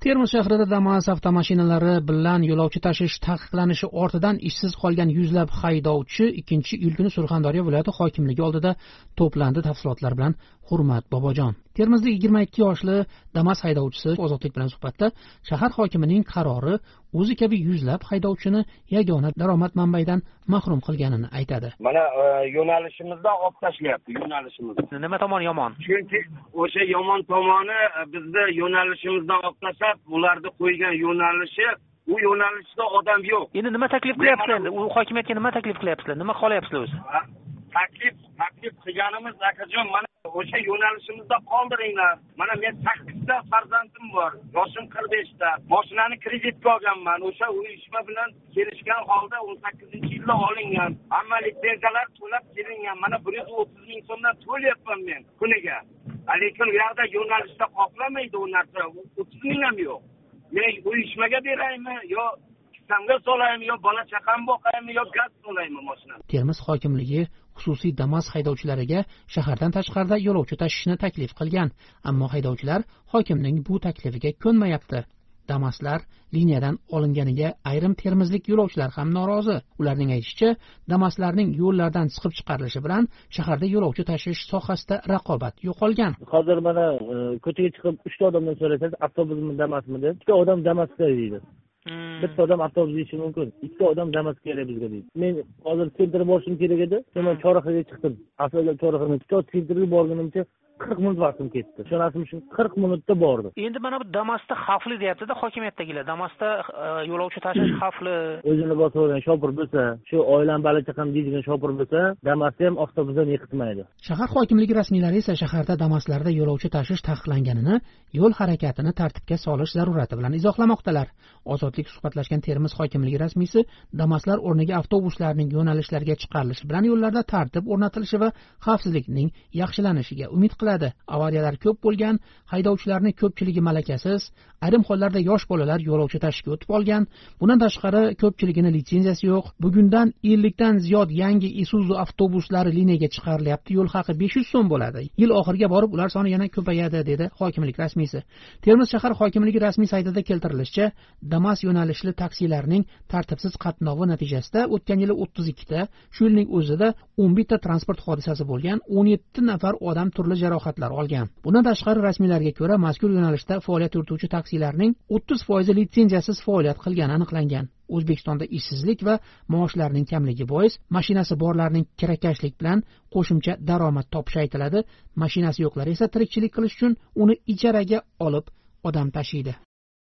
Termiz shahrida Damas avtomashinalari bilan yo'lovchi tashish taqiqlanishi ortidan ishsiz qolgan yuzlab haydovchi 2-iyul kuni Surxondaryo viloyati hokimligi oldida to'plandi. Tafsilotlar bilan Hurmat Bobojon. Termizlik 22 yoshli Damas haydovchisi Ozodlik bilan suhbatda shahar hokimining qarori o'zi kabi yuzlab haydovchini yagona daromad manbaidan mahrum qilganini aytadi. Mana yo'nalishimizda olib tashlayapti yo'nalishimizni. Nima tomoni yomon? Chunki o'sha yomon tomoni bizni yo'nalishimizdan olib tashlab, ularni qo'ygan yo'nalishi, u yo'nalishda odam yo'q. Endi nima taklif qilyapsizlar? U hokimiyatga nima taklif qilyapsizlar? Nima xohlayapsizlar o'zi? Taklif qilganimiz akajon, mana o'sha yo'nalishimizda qoldiringlar. Mana men 8 ta farzandim bor. Yoshim 45 ta. Mashinani kreditga olganman. O'sha uyushma bilan kelishgan holda 18-yilda olingan. Hamma litsenziyalar to'lab kelingan. Mana 130 ming so'mdan to'layapman men kuniga. Lekin u yerda yo'nalishda qoplamaydi u narsa. 30 ming ham yo'q. Men uyushmaga beraymi yo samga solaymi yo bola chaqam boqaymi yo gaz solaymi mashinani. Termiz hokimligi xususiy Damas haydovchilariga shahardan tashqarida yo'lovchi tashishni taklif qilgan, ammo haydovchilar hokimning bu taklifiga ko'nmayapti. Damaslar liniyadan olinganiga ayrim termizlik yo'lovchilar ham norozi. Ularning aytishicha, Damaslarning yo'llardan chiqib chiqarilishi bilan shaharda yo'lovchi tashish sohasida raqobat yo'qolgan. Hozir mana ko'chaga chiqib 3 ta odamdan so'rasangiz, avtobusmi Damasmi deb, 2 odam Damasda deydi. Bitta odam avtobus yeyishi mumkin. 2 odam Damas kerak bizga deydi. Men hozir sentrga borishim kerak edi. Men Chorrahaga chiqdim. Aslida Chorrahaga sentrga borganimcha 40 minut vaqtim ketdi. Shunasi uchun 40 minutda bordim. Endi mana bu Damasda xavfli deyapti-da hokimiyatdagilar. Damasda yo'lovchi tashish xavfli. O'zini bosib shofir bo'lsa, shu oilam bola chaqam deydigan shofir bo'lsa, Damasda ham avtobusdan yiqitmaydi. Shahar hokimligi rasmiylari esa shaharda Damaslarda yo'lovchi tashish taqiqlanganini yo'l harakatini tartibga solish zarurati bilan izohlamoqdalar. Ozodlik suhbatlashgan Termiz hokimligi rasmiysi Damaslar o'rniga avtobuslarning yo'nalishlarga chiqarilishi bilan yo'llarda tartib o'rnatilishi va xavfsizlikning yaxshilanishiga umid qiladi. Avariyalar ko'p bo'lgan, haydovchilarning ko'pchiligi malakasiz, ayrim hollarda yosh bolalar yo'lovchi tashishga o'tib olgan. Bundan tashqari ko'pchiligini litsenziyasi yo'q. Bugundan 50 dan ziyod yangi Isuzu avtobuslari liniyaga chiqarilyapti. Yo'l haqi 500 so'm bo'ladi. Yil oxiriga borib ular soni yana ko'payadi, dedi hokimlik rasmiysi. Termiz shahar hokimligi rasmiy saytida keltirilishicha, Damas yo'nalishli taksilarning tartibsiz qatnovi natijasida o'tgan yili 32 ta, shu yilning o'zida 11 ta transport hodisasi bo'lgan, 17 nafar odam turli jarohatlar olgan. Bundan tashqari rasmiylarga ko'ra, mazkur yo'nalishda faoliyat yurituvchi taksilarning 30% litsenziyasiz faoliyat qilgani aniqlangan. O'zbekistonda ishsizlik va maoshlarning kamligi bois mashinasi borlarning kirakashlik bilan qo'shimcha daromad topishi aytiladi. Mashinasi yo'qlar esa tirikchilik qilish uchun uni ijaraga olib odam tashiydi.